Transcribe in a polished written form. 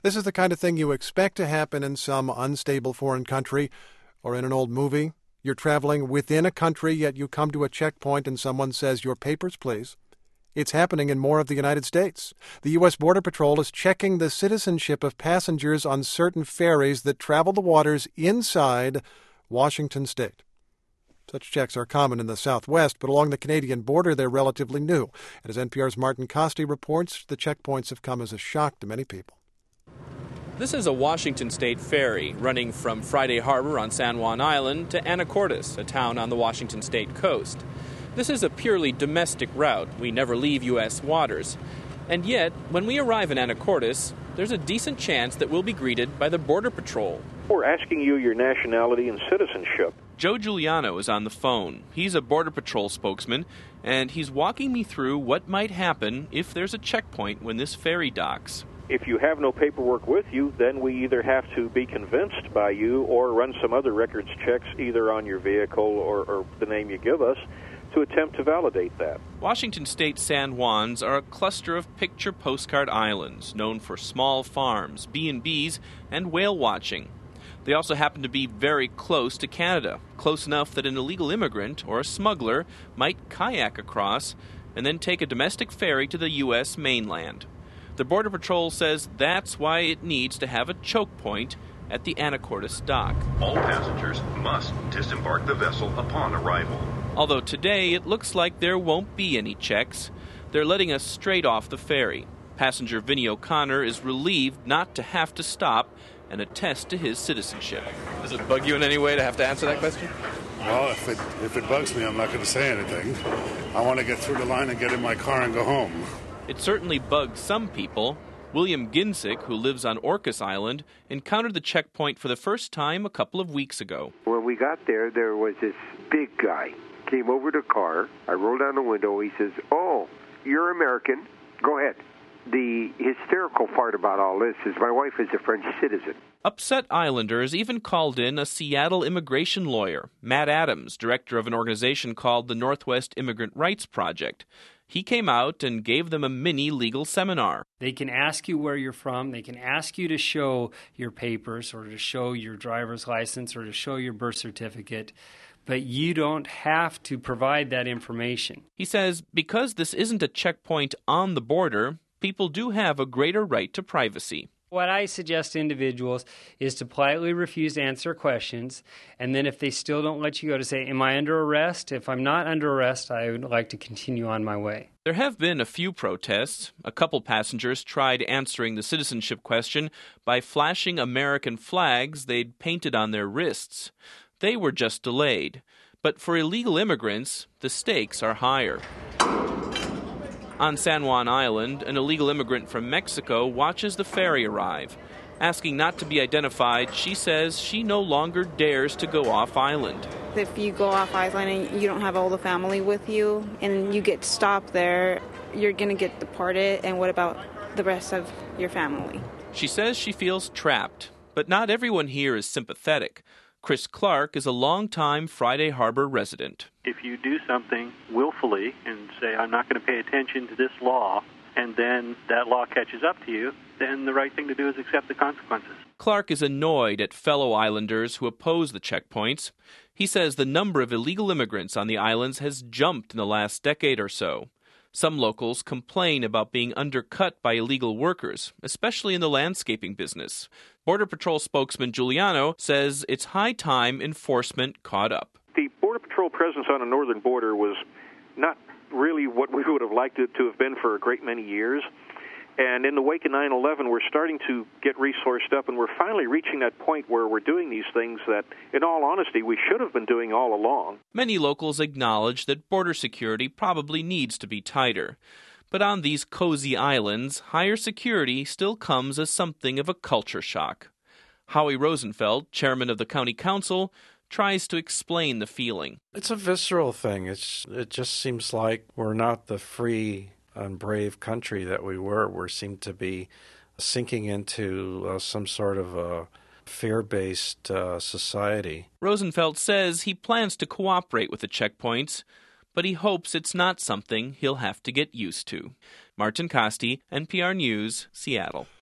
This is the kind of thing you expect to happen in some unstable foreign country or in an old movie. You're traveling within a country, yet you come to a checkpoint and someone says, "Your papers, please." It's happening in more of the United States. The U.S. Border Patrol is checking the citizenship of passengers on certain ferries that travel the waters inside Washington state. Such checks are common in the Southwest, but along the Canadian border they're relatively new. And as NPR's Martin Costi reports, the checkpoints have come as a shock to many people. This is a Washington state ferry running from Friday Harbor on San Juan Island to Anacortes, a town on the Washington state coast. This is a purely domestic route. We never leave U.S. waters. And yet, when we arrive in Anacortes, there's a decent chance that we'll be greeted by the Border Patrol. We're asking you your nationality and citizenship. Joe Giuliano is on the phone. He's a Border Patrol spokesman, and he's walking me through what might happen if there's a checkpoint when this ferry docks. If you have no paperwork with you, then we either have to be convinced by you or run some other records checks either on your vehicle or the name you give us to attempt to validate that. Washington State San Juans are a cluster of picture postcard islands known for small farms, B&Bs, and whale watching. They also happen to be very close to Canada, close enough that an illegal immigrant or a smuggler might kayak across and then take a domestic ferry to the U.S. mainland. The Border Patrol says that's why it needs to have a choke point at the Anacortes dock. All passengers must disembark the vessel upon arrival. Although today it looks like there won't be any checks. They're letting us straight off the ferry. Passenger Vinny O'Connor is relieved not to have to stop and attest to his citizenship. Does it bug you in any way to have to answer that question? Well, if it bugs me, I'm not going to say anything. I want to get through the line and get in my car and go home. It certainly bugs some people. William Ginsick, who lives on Orcas Island, encountered the checkpoint for the first time a couple of weeks ago. When we got there was this big guy. Came over the car. I rolled down the window. He says, "Oh, you're American. Go ahead." The hysterical part about all this is my wife is a French citizen. Upset Islanders even called in a Seattle immigration lawyer, Matt Adams, director of an organization called the Northwest Immigrant Rights Project. He came out and gave them a mini legal seminar. They can ask you where you're from. They can ask you to show your papers or to show your driver's license or to show your birth certificate. But you don't have to provide that information. He says because this isn't a checkpoint on the border, people do have a greater right to privacy. What I suggest to individuals is to politely refuse to answer questions, and then if they still don't let you go, to say, "Am I under arrest? If I'm not under arrest, I would like to continue on my way." There have been a few protests. A couple passengers tried answering the citizenship question by flashing American flags they'd painted on their wrists. They were just delayed. But for illegal immigrants, the stakes are higher. On San Juan Island, an illegal immigrant from Mexico watches the ferry arrive. Asking not to be identified, she says she no longer dares to go off island. If you go off island and you don't have all the family with you and you get stopped there, you're going to get deported, and what about the rest of your family? She says she feels trapped, but not everyone here is sympathetic. Chris Clark is a longtime Friday Harbor resident. If you do something willfully and say, "I'm not going to pay attention to this law," and then that law catches up to you, then the right thing to do is accept the consequences. Clark is annoyed at fellow islanders who oppose the checkpoints. He says the number of illegal immigrants on the islands has jumped in the last decade or so. Some locals complain about being undercut by illegal workers, especially in the landscaping business. Border Patrol spokesman Giuliano says it's high time enforcement caught up. The Border Patrol presence on the northern border was not really what we would have liked it to have been for a great many years. And in the wake of 9/11, we're starting to get resourced up, and we're finally reaching that point where we're doing these things that, in all honesty, we should have been doing all along. Many locals acknowledge that border security probably needs to be tighter. But on these cozy islands, higher security still comes as something of a culture shock. Howie Rosenfeld, chairman of the county council, tries to explain the feeling. It's a visceral thing. It just seems like we're not the free and brave country that we were. We seem to be sinking into some sort of a fear-based society. Rosenfeld says he plans to cooperate with the checkpoints, but he hopes it's not something he'll have to get used to. Martin Costi, NPR News, Seattle.